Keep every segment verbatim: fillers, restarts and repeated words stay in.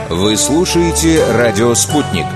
Вы слушаете «Радио Спутник».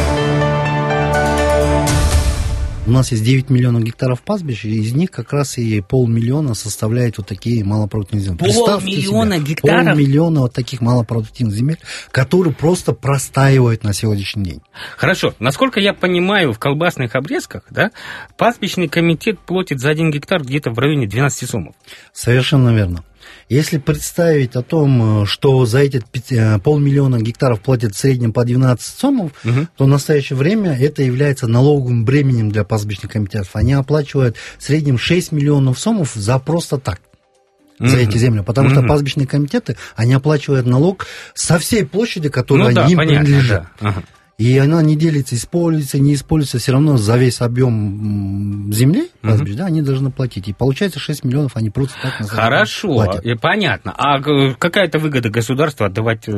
У нас есть девять миллионов гектаров пастбищ, и из них как раз и полмиллиона составляют вот такие малопродуктивные земли. Полмиллиона гектаров? Полмиллиона вот таких малопродуктивных земель, которые просто простаивают на сегодняшний день. Хорошо. Насколько я понимаю, в колбасных обрезках, да, пастбищный комитет платит за один гектар где-то в районе двенадцать сомов. Совершенно верно. Если представить о том, что за эти полмиллиона гектаров платят в среднем по двенадцать сомов, угу. то в настоящее время это является налоговым бременем для пастбищных комитетов. Они оплачивают в среднем шесть миллионов сомов за просто так. За mm-hmm. эти земли, потому mm-hmm. что пастбищные комитеты, они оплачивают налог со всей площади, которая ну, да, им понятно, принадлежит. Да. Ага. И она не делится, используется, не используется, все равно за весь объем земли, пастбищ, mm-hmm. да, они должны платить. И получается шесть миллионов, они просто так на Хорошо, платят. Понятно. А какая-то выгода государства отдавать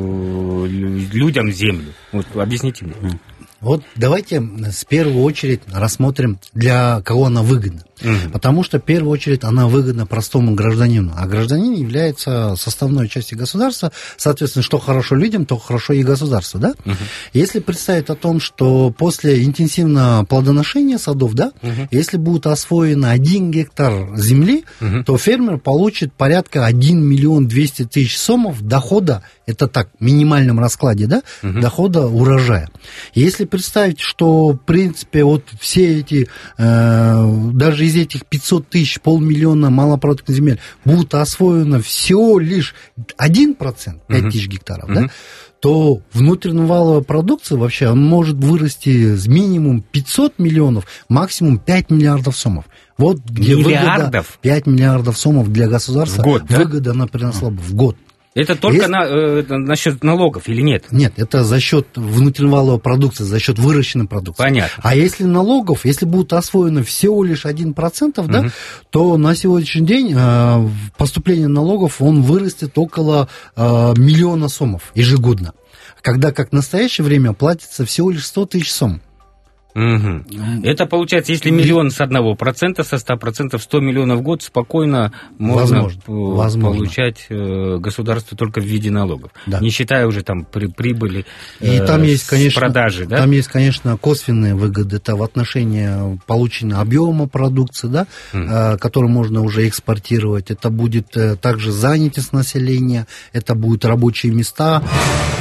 людям землю? Вот объясните мне. Mm-hmm. Вот давайте в первую очередь рассмотрим, для кого она выгодна. Угу. Потому что в первую очередь она выгодна простому гражданину. А гражданин является составной частью государства. Соответственно, что хорошо людям, то хорошо и государству. Да? Угу. Если представить о том, что после интенсивного плодоношения садов, да, угу. если будет освоен один гектар земли, угу. то фермер получит порядка один миллион двести тысяч сомов дохода. Это так, в минимальном раскладе, да, угу. дохода урожая. Если представить, что, в принципе, вот все эти, э, даже из этих пятьсот тысяч, полмиллиона малопродуктивных земель будут освоено всего лишь один процент, пять тысяч гектаров, uh-huh. да, то внутренневаловая продукция вообще может вырасти с минимум пятьсот миллионов, максимум пять миллиардов сомов. Вот где миллиардов? Выгода, пять миллиардов сомов для государства, в год, да? Выгода она принесла бы в год. Это только Если... на, э, насчет налогов или нет? Нет, это за счет внутренневаловой продукции, за счет выращенной продукции. Понятно. А если налогов, если будут освоены всего лишь один процент, угу. да, то на сегодняшний день э, поступление налогов он вырастет около э, миллиона сомов ежегодно. Когда как в настоящее время платится всего лишь сто тысяч сом. Угу. Это получается, если миллион с одного процента, со ста процентов сто миллионов в год спокойно можно возможно, возможно. получать государство только в виде налогов, да. не считая уже там при, прибыли и э, там есть, конечно, продажи. Да? Там есть, конечно, косвенные выгоды, это в отношении получения объема продукции, да, угу. э, который можно уже экспортировать, это будет э, также занятость населения, это будут рабочие места.